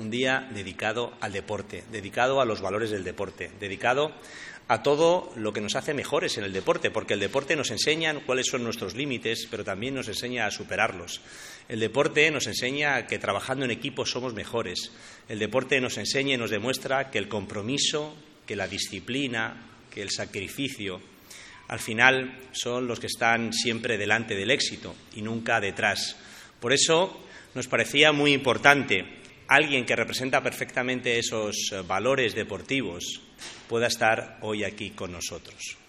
un día dedicado al deporte, dedicado a los valores del deporte, dedicado a todo lo que nos hace mejores en el deporte, porque el deporte nos enseña cuáles son nuestros límites, pero también nos enseña a superarlos. El deporte nos enseña que trabajando en equipo somos mejores. El deporte nos enseña y nos demuestra que el compromiso, que la disciplina, que el sacrificio, al final son los que están siempre delante del éxito y nunca detrás. Por eso nos parecía muy importante alguien que representa perfectamente esos valores deportivos pueda estar hoy aquí con nosotros.